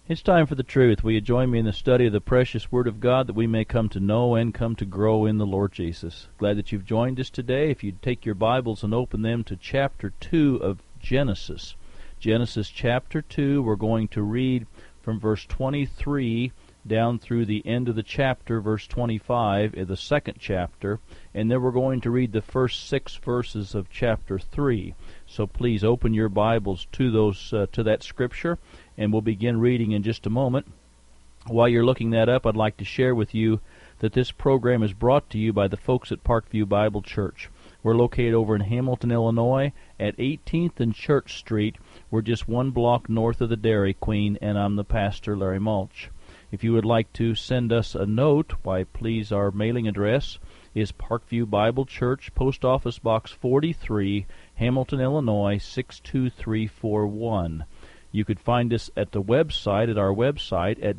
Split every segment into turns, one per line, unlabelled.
It's time for the truth. Will you join me in the study of the precious Word of God that we may come to know and come to grow in the Lord Jesus? Glad that you've joined us today. If you'd take your Bibles and open them to chapter 2 of Genesis. Genesis chapter 2, we're going to read from verse 23 down through the end of the chapter, verse 25 in the second chapter, and then we're going to read the first 6 verses of chapter 3. So please open your Bibles to those to that scripture, and we'll begin reading in just a moment. While you're looking that up, I'd like to share with you that this program is brought to you by the folks at Parkview Bible Church. We're located over in Hamilton, Illinois, at 18th and Church Street. We're just one block north of the Dairy Queen, and I'm the pastor, Larry Mulch. If you would like to send us a note, why, please, our mailing address is Parkview Bible Church, Post Office Box 43, Hamilton, Illinois, 62341. You could find us at the website, at our website, at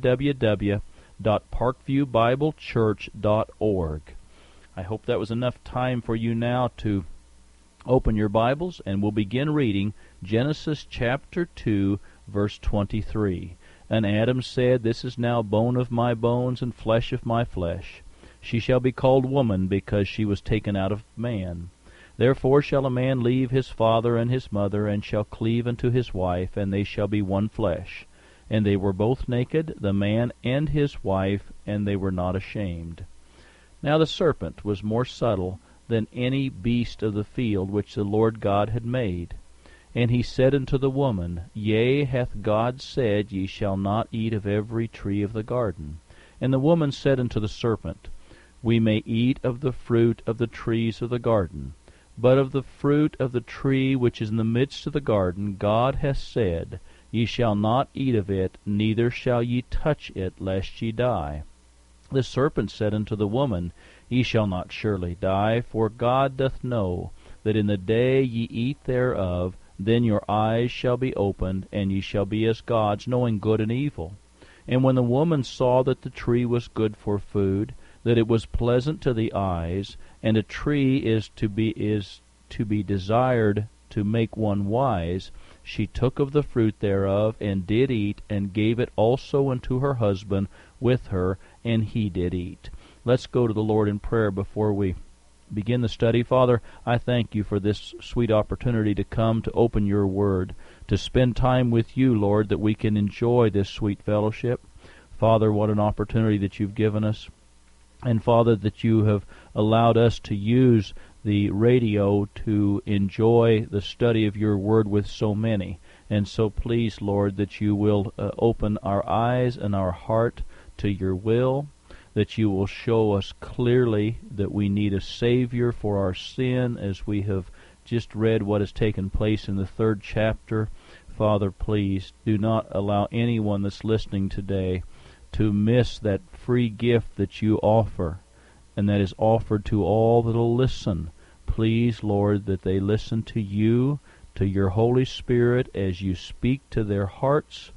www.parkviewbiblechurch.org. I hope that was enough time for you now to open your Bibles, and we'll begin reading Genesis chapter 2, verse 23. And Adam said, This is now bone of my bones and flesh of my flesh. She shall be called woman, because she was taken out of man. Therefore shall a man leave his father and his mother, and shall cleave unto his wife, and they shall be one flesh. And they were both naked, the man and his wife, and they were not ashamed. Now the serpent was more subtle than any beast of the field which the Lord God had made. And he said unto the woman, Yea, hath God said, Ye shall not eat of every tree of the garden? And the woman said unto the serpent, We may eat of the fruit of the trees of the garden. But of the fruit of the tree which is in the midst of the garden, God hath said, Ye shall not eat of it, neither shall ye touch it, lest ye die. The serpent said unto the woman, Ye shall not surely die, for God doth know that in the day ye eat thereof, then your eyes shall be opened, and ye shall be as gods, knowing good and evil. And when the woman saw that the tree was good for food, that it was pleasant to the eyes, and a tree is to be desired to make one wise, she took of the fruit thereof, and did eat, and gave it also unto her husband with her, and he did eat. Let's go to the Lord in prayer before we begin the study. Father, I thank you for this sweet opportunity to come to open your word, to spend time with you, Lord, that we can enjoy this sweet fellowship. Father, what an opportunity that you've given us. And Father, that you have allowed us to use the radio to enjoy the study of your word with so many. And so please, Lord, that you will open our eyes and our heart to your will, that you will show us clearly that we need a Savior for our sin, as we have just read what has taken place in the 3rd chapter. Father, please do not allow anyone that's listening today to miss that free gift that you offer, and that is offered to all that will listen. Please, Lord, that they listen to you, to your Holy Spirit, as you speak to their hearts.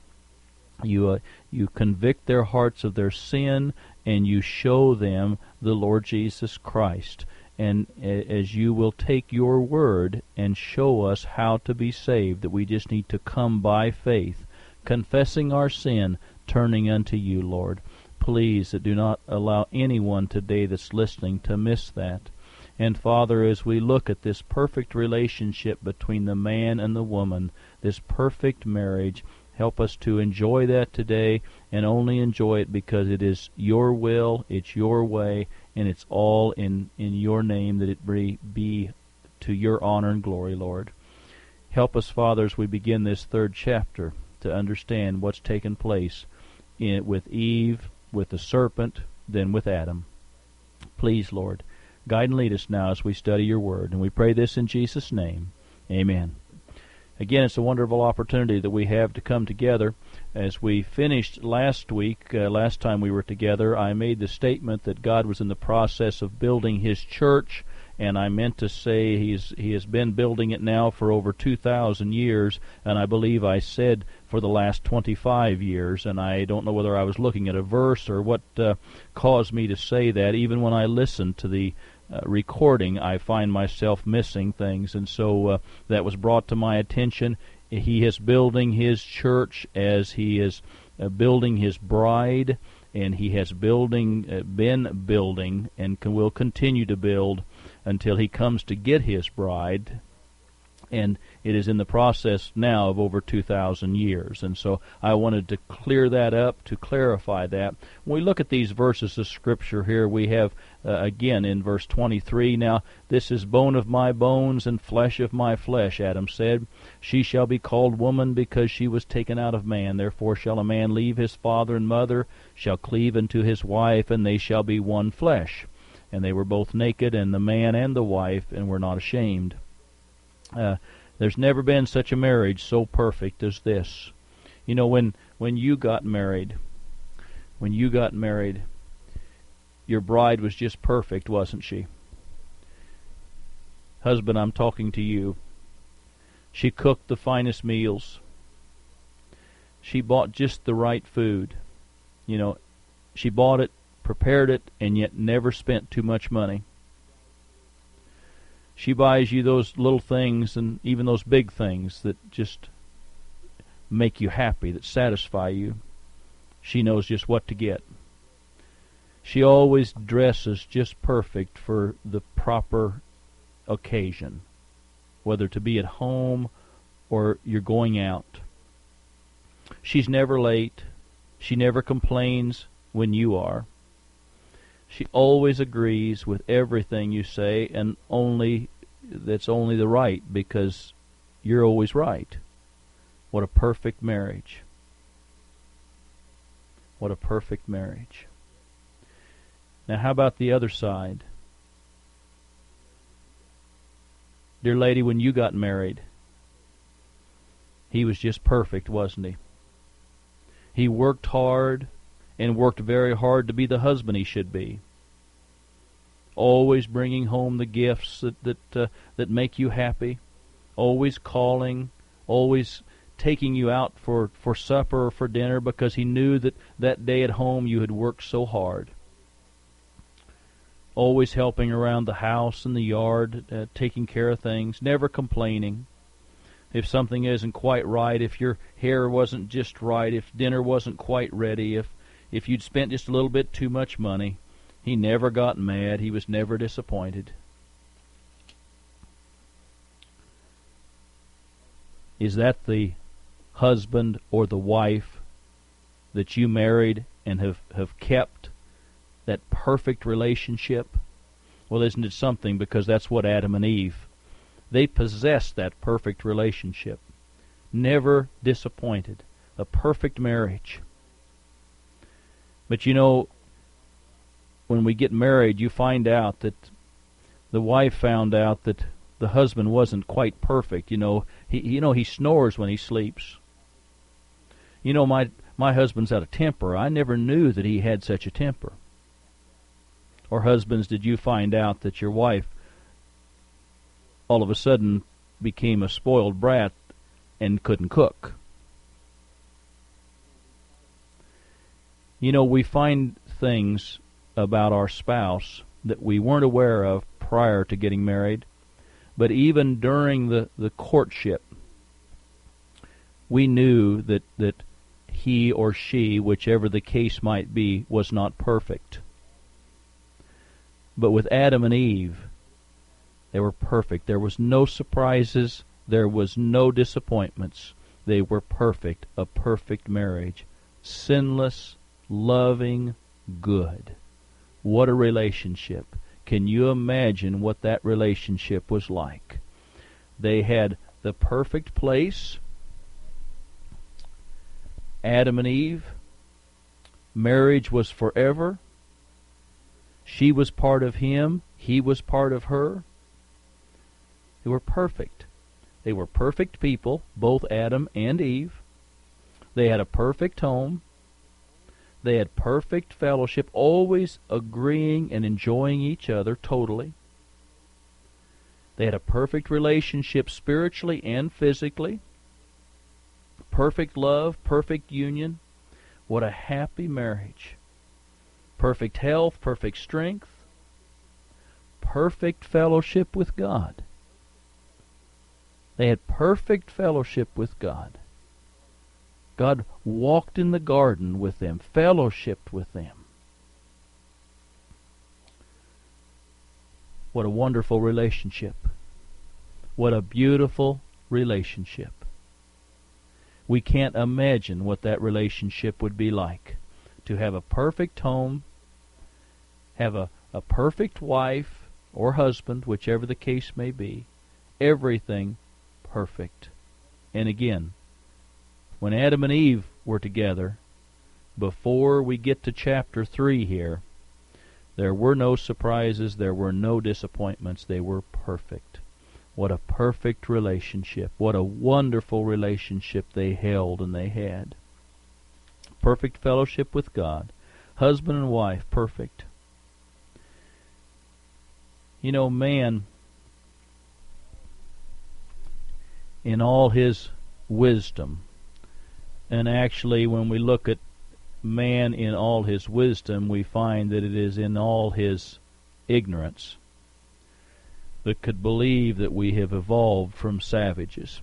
You convict their hearts of their sin, and you show them the Lord Jesus Christ. And as you will take your word and show us how to be saved, that we just need to come by faith, confessing our sin, turning unto you, Lord. Please, do not allow anyone today that's listening to miss that. And Father, as we look at this perfect relationship between the man and the woman, this perfect marriage, help us to enjoy that today, and only enjoy it because it is your will, it's your way, and it's all in your name, that it be to your honor and glory, Lord. Help us, Father, as we begin this 3rd chapter, to understand what's taken place with Eve, with the serpent, then with Adam. Please, Lord, guide and lead us now as we study your word, and we pray this in Jesus' name. Amen. Again, it's a wonderful opportunity that we have to come together. As we finished last week, last time we were together, I made the statement that God was in the process of building His church, and I meant to say He has been building it now for over 2,000 years, and I believe I said for the last 25 years, and I don't know whether I was looking at a verse or what caused me to say that. Even when I listened to the recording, I find myself missing things, and so that was brought to my attention He is building His church as He is building His bride, and He has been building and will continue to build until He comes to get His bride. And it is in the process now of over 2,000 years. And so I wanted to clear that up, to clarify that. When we look at these verses of Scripture here, we have, again, in verse 23, "Now this is bone of my bones and flesh of my flesh," Adam said. "She shall be called woman because she was taken out of man. Therefore shall a man leave his father and mother, shall cleave unto his wife, and they shall be one flesh. And they were both naked, and the man and the wife, and were not ashamed." There's never been such a marriage so perfect as this. You know, when you got married, your bride was just perfect, wasn't she? Husband, I'm talking to you. She cooked the finest meals. She bought just the right food. You know, she bought it, prepared it, and yet never spent too much money. She buys you those little things and even those big things that just make you happy, that satisfy you. She knows just what to get. She always dresses just perfect for the proper occasion, whether to be at home or you're going out. She's never late. She never complains when you are. She always agrees with everything you say, and that's only the right, because you're always right. What a perfect marriage. What a perfect marriage. Now how about the other side? Dear lady, when you got married, he was just perfect, wasn't he? He worked hard, and worked very hard to be the husband he should be. Always bringing home the gifts that make you happy. Always calling. Always taking you out for supper or for dinner because he knew that day at home you had worked so hard. Always helping around the house and the yard, taking care of things, never complaining. If something isn't quite right, if your hair wasn't just right, if dinner wasn't quite ready, if you'd spent just a little bit too much money, he never got mad. He was never disappointed. Is that the husband or the wife that you married and have kept that perfect relationship? Well, isn't it something? Because that's what Adam and Eve, they possessed that perfect relationship. Never disappointed. A perfect marriage. But you know, when we get married, you find out that the wife found out that the husband wasn't quite perfect. He snores when he sleeps. My husband's out of temper. I never knew that he had such a temper. Or husbands, did you find out that your wife all of a sudden became a spoiled brat and couldn't cook? We find things about our spouse that we weren't aware of prior to getting married, but even during the courtship, we knew that he or she, whichever the case might be, was not perfect. But with Adam and Eve, they were perfect. There was no surprises. There was no disappointments. They were perfect, a perfect marriage. Sinless, loving, good. What a relationship. Can you imagine what that relationship was like? They had the perfect place. Adam and Eve. Marriage was forever. She was part of him. He was part of her. They were perfect. They were perfect people, both Adam and Eve. They had a perfect home. They had perfect fellowship, always agreeing and enjoying each other totally. They had a perfect relationship spiritually and physically. Perfect love, perfect union. What a happy marriage. Perfect health, perfect strength. Perfect fellowship with God. They had perfect fellowship with God. God walked in the garden with them, fellowshiped with them. What a wonderful relationship. What a beautiful relationship. We can't imagine what that relationship would be like. To have a perfect home, have a perfect wife or husband, whichever the case may be, everything perfect. And again, when Adam and Eve were together, before we get to chapter 3 here, there were no surprises, there were no disappointments, they were perfect. What a perfect relationship. What a wonderful relationship they held and they had. Perfect fellowship with God. Husband and wife, perfect. You know, man, in all his wisdom, and actually when we look at man in all his wisdom, we find that it is in all his ignorance that could believe that we have evolved from savages.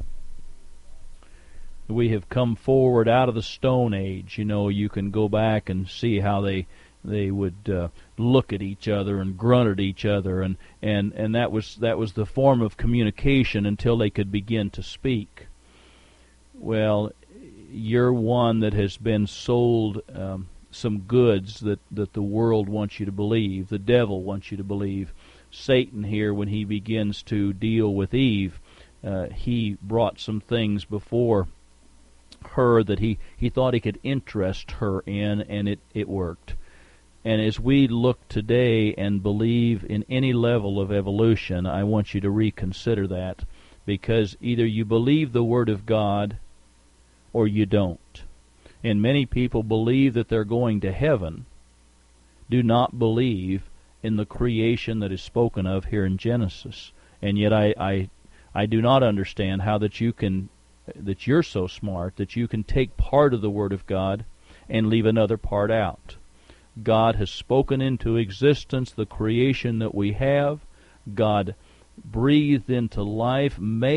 We have come forward out of the Stone Age. You know, you can go back and see how they would look at each other and grunt at each other, and that was the form of communication until they could begin to speak. Well, you're one that has been sold some goods that the world wants you to believe, the devil wants you to believe. Satan here, when he begins to deal with Eve, he brought some things before her that he thought he could interest her in, and it worked. And as we look today and believe in any level of evolution, I want you to reconsider that, because either you believe the Word of God or you don't. And many people believe that they're going to heaven, do not believe in the creation that is spoken of here in Genesis. And yet I do not understand how that you're so smart that you can take part of the Word of God and leave another part out. God has spoken into existence the creation that we have. God breathed into life,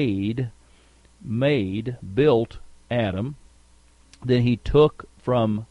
built Adam. Then he took from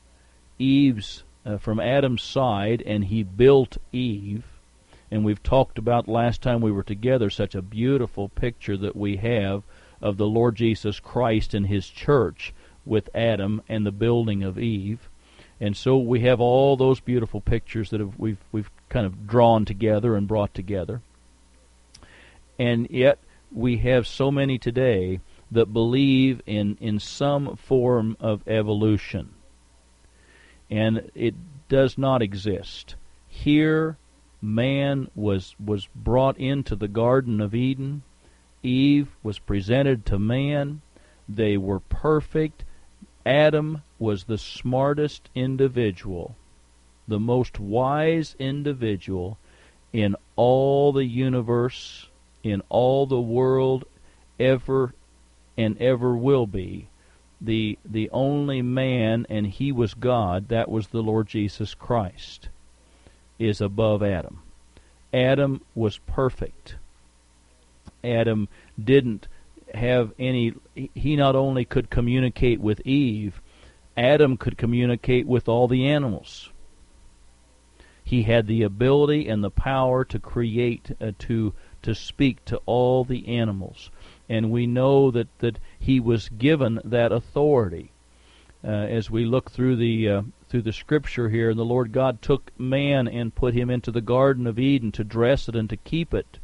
Adam's side and he built Eve. And we've talked about last time we were together such a beautiful picture that we have of the Lord Jesus Christ and His church with Adam and the building of Eve. And so we have all those beautiful pictures that we've kind of drawn together and brought together. And yet we have so many today that believe in some form of evolution. And it does not exist. Here, man was brought into the Garden of Eden. Eve was presented to man. They were perfect. Adam was the smartest individual, the most wise individual in all the universe, in all the world, ever and ever will be. The only man, and he was God, that was the Lord Jesus Christ, is above Adam. Adam was perfect. Adam didn't have any, he not only could communicate with Eve, Adam could communicate with all the animals. He had the ability and the power to create, to speak to all the animals. And we know that he was given that authority. As we look through the Scripture here, the Lord God took man and put him into the Garden of Eden to dress it and to keep it.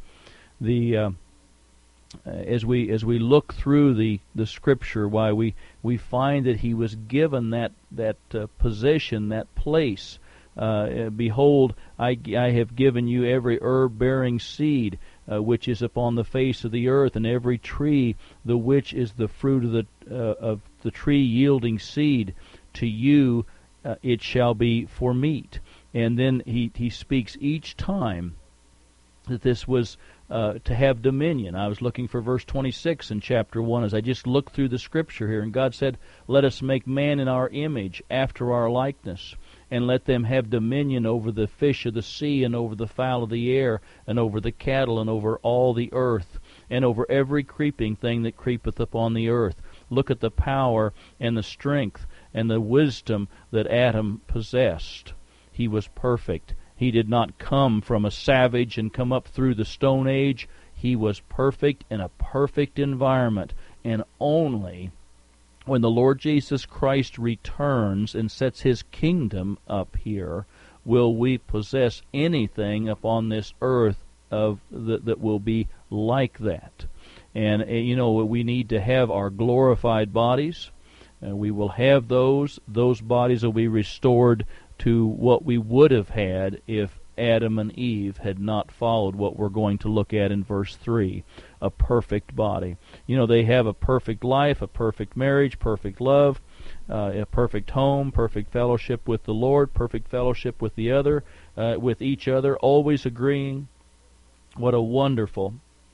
As we look through the Scripture, why we find that he was given that position, that place. Behold, I have given you every herb-bearing seed which is upon the face of the earth, and every tree the which is the fruit of the tree yielding seed. To you it shall be for meat. And then he speaks each time that this was to have dominion. I was looking for verse 26 in chapter 1 as I just looked through the Scripture here, and God said, "Let us make man in our image, after our likeness, and let them have dominion over the fish of the sea, and over the fowl of the air, and over the cattle, and over all the earth, and over every creeping thing that creepeth upon the earth. Look at the power and the strength and the wisdom that Adam possessed. He was perfect. He did not come from a savage and come up through the Stone Age. He was perfect in a perfect environment. And only when the Lord Jesus Christ returns and sets His kingdom up here will we possess anything upon this earth that will be like that. And, we need to have our glorified bodies. We will have those. Those bodies will be restored to what we would have had if Adam and Eve had not followed what we're going to look at in verse 3, a perfect body. They have a perfect life, a perfect marriage, perfect love, a perfect home, perfect fellowship with the Lord, perfect fellowship with with each other, always agreeing. What a wonderful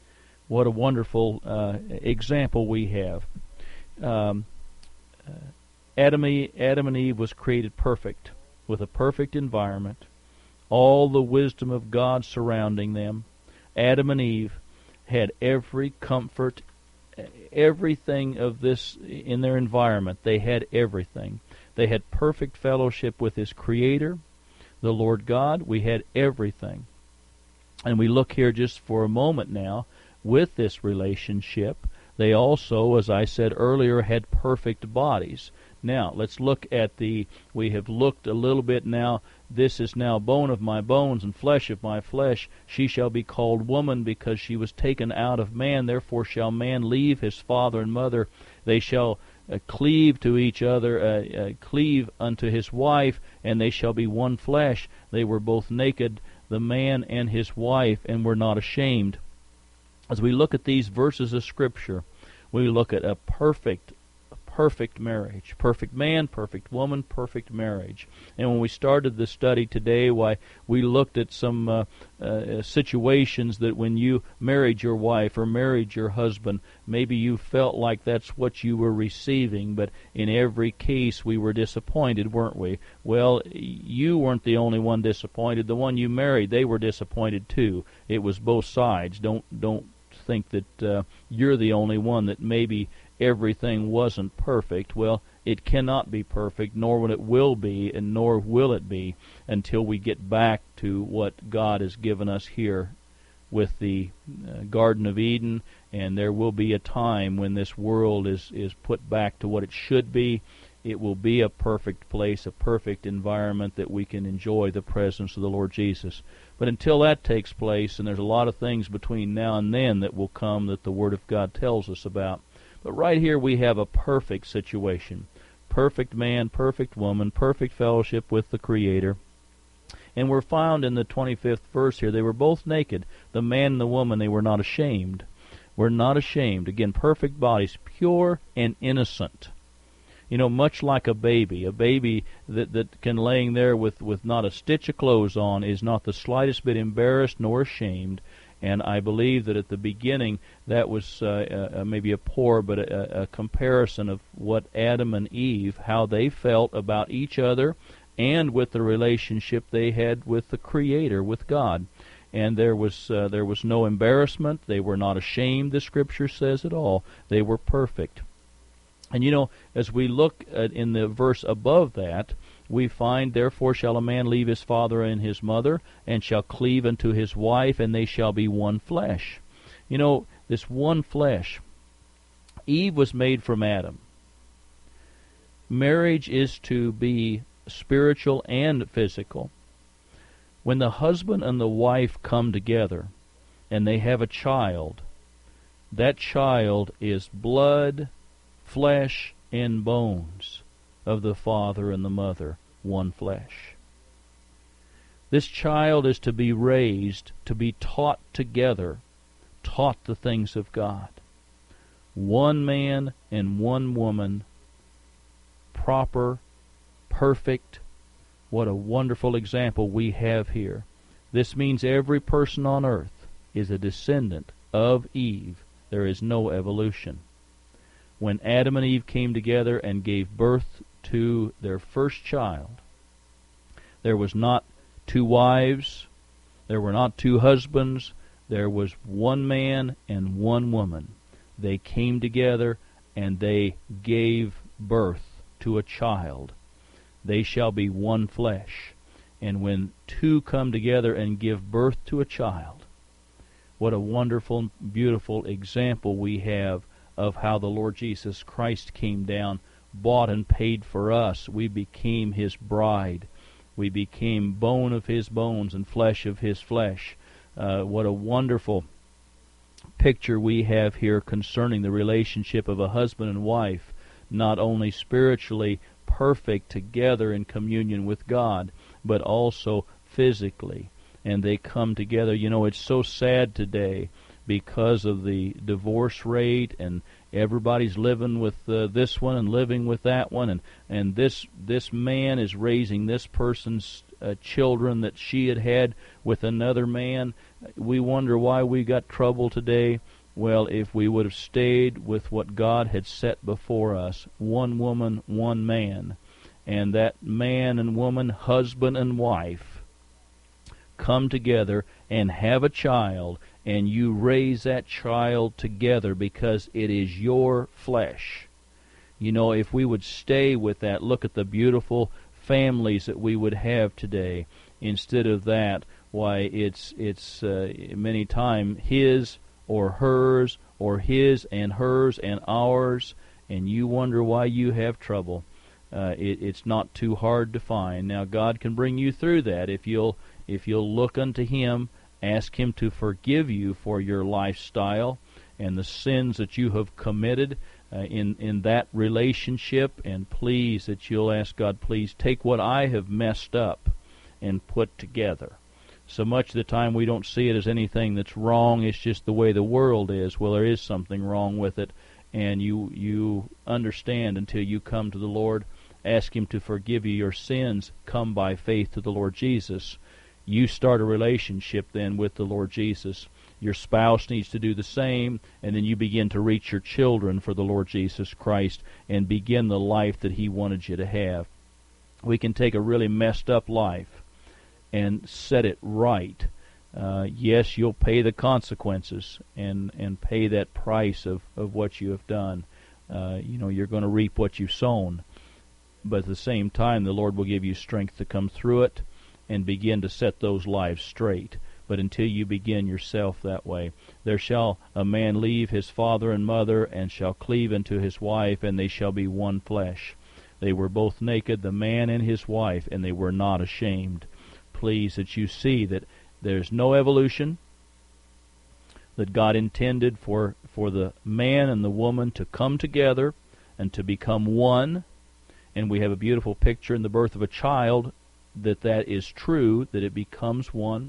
example we have. Adam and Eve was created perfect, with a perfect environment, all the wisdom of God surrounding them. Adam and Eve had every comfort, everything of this in their environment. They had everything. They had perfect fellowship with His Creator, the Lord God. We had everything. And we look here just for a moment now with this relationship. They also, as I said earlier, had perfect bodies. Now, let's look at we have looked a little bit now. This is now bone of my bones and flesh of my flesh. She shall be called woman because she was taken out of man. Therefore shall man leave his father and mother. They shall cleave to each other, cleave unto his wife, and they shall be one flesh. They were both naked, the man and his wife, and were not ashamed. As we look at these verses of Scripture, we look at a perfect marriage. Perfect man, perfect woman, perfect marriage. And when we started the study today, we looked at some situations that when you married your wife or married your husband, maybe you felt like that's what you were receiving, but in every case we were disappointed, weren't we? Well, you weren't the only one disappointed. The one you married, they were disappointed too. It was both sides. Don't think that you're the only one that maybe everything wasn't perfect. Well, it cannot be perfect, nor will it be until we get back to what God has given us here with the Garden of Eden, and there will be a time when this world is put back to what it should be. It will be a perfect place, a perfect environment that we can enjoy the presence of the Lord Jesus. But until that takes place, and there's a lot of things between now and then that will come that the Word of God tells us about. But right here we have a perfect situation. Perfect man, perfect woman, perfect fellowship with the Creator. And we're found in the 25th verse here, they were both naked, the man and the woman, they were not ashamed. Were not ashamed. Again, perfect bodies, pure and innocent. Much like a baby that can laying there with not a stitch of clothes on is not the slightest bit embarrassed nor ashamed. And I believe that at the beginning that was maybe a comparison of what Adam and Eve, how they felt about each other and with the relationship they had with the Creator, with God. And there was no embarrassment. They were not ashamed, the Scripture says at all. They were perfect. And as we look in the verse above that, we find, therefore shall a man leave his father and his mother, and shall cleave unto his wife, and they shall be one flesh. This one flesh. Eve was made from Adam. Marriage is to be spiritual and physical. When the husband and the wife come together, and they have a child, that child is blood, flesh, and bones of the father and the mother, one flesh. This child is to be raised, to be taught together, taught the things of God. One man and one woman, proper, perfect. What a wonderful example we have here. This means every person on earth is a descendant of Eve. There is no evolution. When Adam and Eve came together and gave birth to their first child, there was not two wives, there were not two husbands, There was one man and one woman. They came together and they gave birth to a child. They shall be one flesh. And when two come together and give birth to a child, what a wonderful, beautiful example we have of how the Lord Jesus Christ came down, bought and paid for us. We became His bride. We became bone of His bones and flesh of His flesh. What a wonderful picture we have here concerning the relationship of a husband and wife, not only spiritually perfect together in communion with God, but also physically. And they come together. You know, it's so sad today because of the divorce rate, and everybody's living with this one and living with that one, and this man is raising this person's children that she had with another man. We wonder why we got trouble today. Well, if we would have stayed with what God had set before us, one woman, one man, and that man and woman, husband and wife, come together and have a child, and you raise that child together because it is your flesh. You know, if we would stay with that, look at the beautiful families that we would have today. Instead of that, why, it's many times his or hers, or his and hers and ours, and you wonder why you have trouble. It's not too hard to find. Now, God can bring you through that if you'll look unto Him, ask Him to forgive you for your lifestyle and the sins that you have committed in that relationship, and please, that you'll ask God, please take what I have messed up and put together. So much of the time we don't see it as anything that's wrong, it's just the way the world is. Well, there is something wrong with it, and you understand until you come to the Lord, ask Him to forgive you your sins, come by faith to the Lord Jesus. You start a relationship then with the Lord Jesus. Your spouse needs to do the same, and then you begin to reach your children for the Lord Jesus Christ and begin the life that He wanted you to have. We can take a really messed up life and set it right. Yes, you'll pay the consequences and pay that price of what you have done. You're going to reap what you've sown. But at the same time, the Lord will give you strength to come through it and begin to set those lives straight. But until you begin yourself that way, there shall a man leave his father and mother, and shall cleave unto his wife, and they shall be one flesh. They were both naked, the man and his wife, and they were not ashamed. Please, that you see that there's no evolution, that God intended for the man and the woman to come together and to become one. And we have a beautiful picture in the birth of a child that is true, that it becomes one.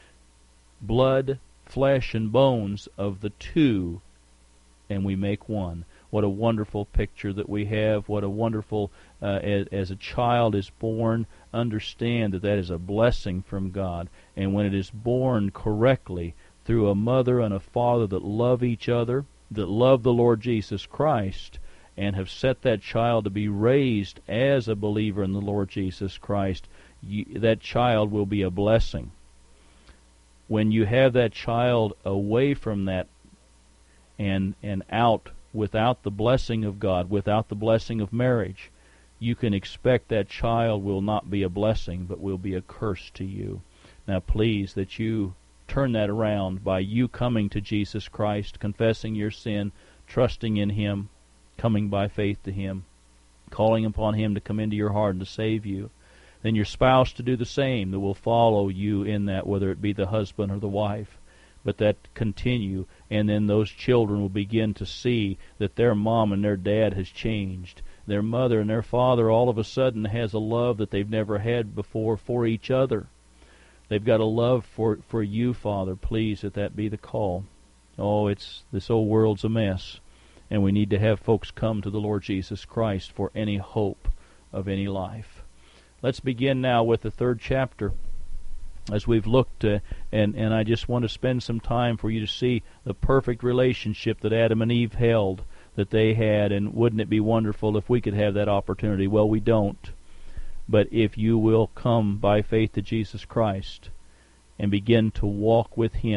Blood, flesh, and bones of the two, and we make one. What a wonderful picture that we have. What a wonderful, as a child is born, understand that is a blessing from God. And when it is born correctly through a mother and a father that love each other, that love the Lord Jesus Christ, and have set that child to be raised as a believer in the Lord Jesus Christ, that child will be a blessing. When you have that child away from that and out without the blessing of God, without the blessing of marriage, you can expect that child will not be a blessing, but will be a curse to you. Now, please, that you turn that around by you coming to Jesus Christ, confessing your sin, trusting in Him, coming by faith to Him, calling upon Him to come into your heart and to save you. Then your spouse to do the same, that will follow you in that, whether it be the husband or the wife. But that continue, and then those children will begin to see that their mom and their dad has changed. Their mother and their father all of a sudden has a love that they've never had before for each other. They've got a love for you, Father. Please, that be the call. Oh, this old world's a mess, and we need to have folks come to the Lord Jesus Christ for any hope of any life. Let's begin now with the 3rd chapter. As we've looked, and I just want to spend some time for you to see the perfect relationship that Adam and Eve held, that they had, and wouldn't it be wonderful if we could have that opportunity? Well, we don't. But if you will come by faith to Jesus Christ and begin to walk with Him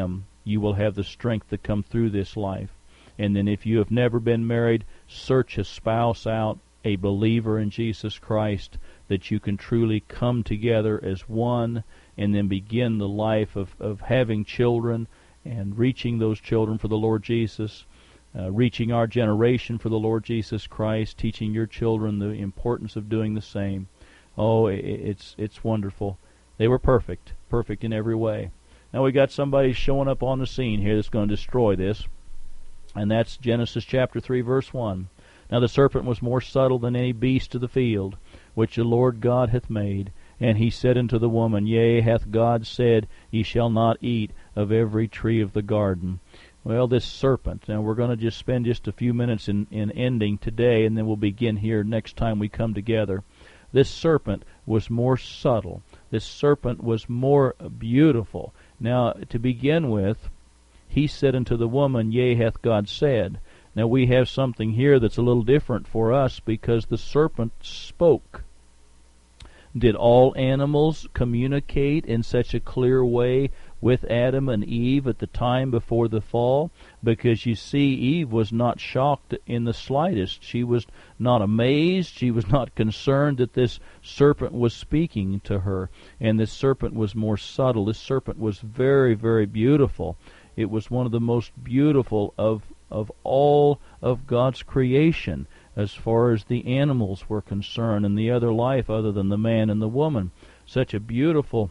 you will have the strength to come through this life. And then if you have never been married, search a spouse out, a believer in Jesus Christ, that you can truly come together as one and then begin the life of having children and reaching those children for the Lord Jesus, reaching our generation for the Lord Jesus Christ, teaching your children the importance of doing the same. Oh, it's wonderful. They were perfect in every way. Now we got somebody showing up on the scene here that's going to destroy this, and that's Genesis chapter 3, verse 1. Now the serpent was more subtle than any beast of the field, which the Lord God hath made. And he said unto the woman, Yea, hath God said, Ye shall not eat of every tree of the garden. Well, this serpent, now we're going to just spend just a few minutes in ending today, and then we'll begin here next time we come together. This serpent was more subtle. This serpent was more beautiful. Now, to begin with, he said unto the woman, Yea, hath God said. Now we have something here that's a little different for us because the serpent spoke. Did all animals communicate in such a clear way with Adam and Eve at the time before the fall? Because you see, Eve was not shocked in the slightest. She was not amazed. She was not concerned that this serpent was speaking to her. And this serpent was more subtle. This serpent was very, very beautiful. It was one of the most beautiful of all of God's creation, as far as the animals were concerned and the other life other than the man and the woman. Such a beautiful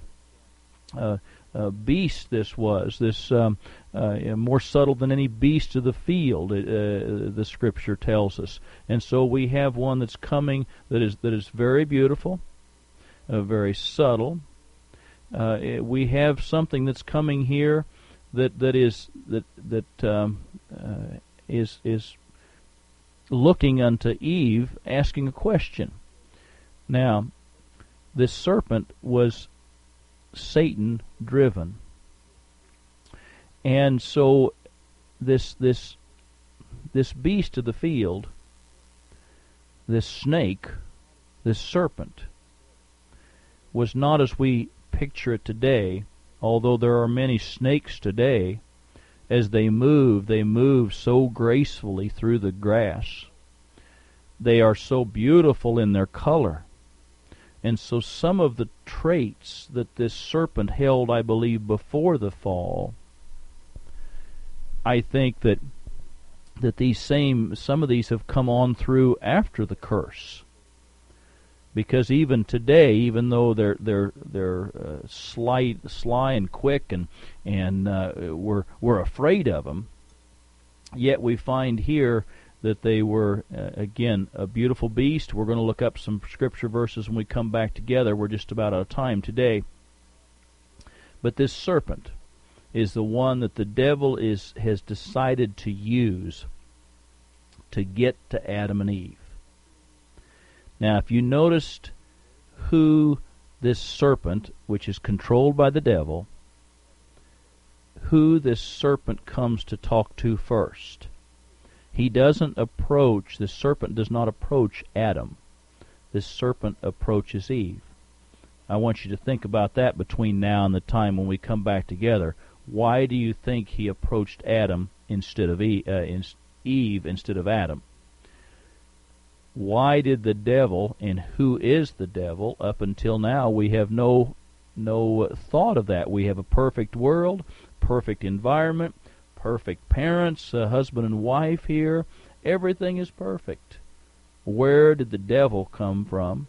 beast this was, this more subtle than any beast of the field, the Scripture tells us. And so we have one that's coming that is very beautiful, very subtle. We have something that's coming here that is looking unto Eve, asking a question. Now, this serpent was Satan driven, and so this beast of the field, this snake, this serpent, was not as we picture it today. Although there are many snakes today, as they move so gracefully through the grass. They are so beautiful in their color. And so some of the traits that this serpent held, I believe, before the fall, I think that some of these have come on through after the curse. Because even today, even though they're sly and quick and we're afraid of them, yet we find here that they were again a beautiful beast. We're going to look up some scripture verses when we come back together. We're just about out of time today. But this serpent is the one that the devil has decided to use to get to Adam and Eve. Now, if you noticed who this serpent, which is controlled by the devil, who this serpent comes to talk to first, the serpent does not approach Adam. This serpent approaches Eve. I want you to think about that between now and the time when we come back together. Why do you think he approached Adam instead of Eve instead of Adam? Why did the devil, and who is the devil? Up until now, we have no thought of that. We have a perfect world, perfect environment, perfect parents, husband and wife here. Everything is perfect. Where did the devil come from?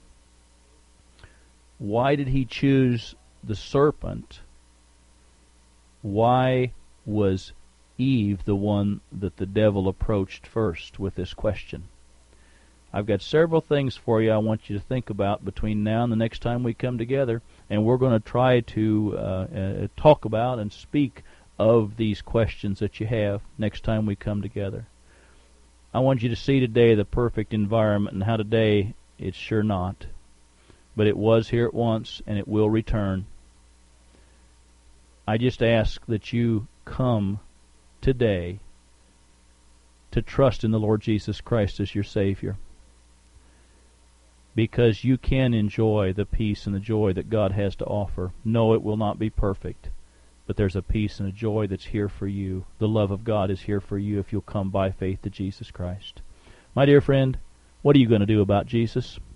Why did he choose the serpent? Why was Eve the one that the devil approached first with this question? I've got several things for you I want you to think about between now and the next time we come together, and we're going to try to talk about and speak of these questions that you have next time we come together. I want you to see today the perfect environment and how today it's sure not. But it was here at once, and it will return. I just ask that you come today to trust in the Lord Jesus Christ as your Savior, because you can enjoy the peace and the joy that God has to offer. No, it will not be perfect, but there's a peace and a joy that's here for you. The love of God is here for you if you'll come by faith to Jesus Christ. My dear friend, what are you going to do about Jesus?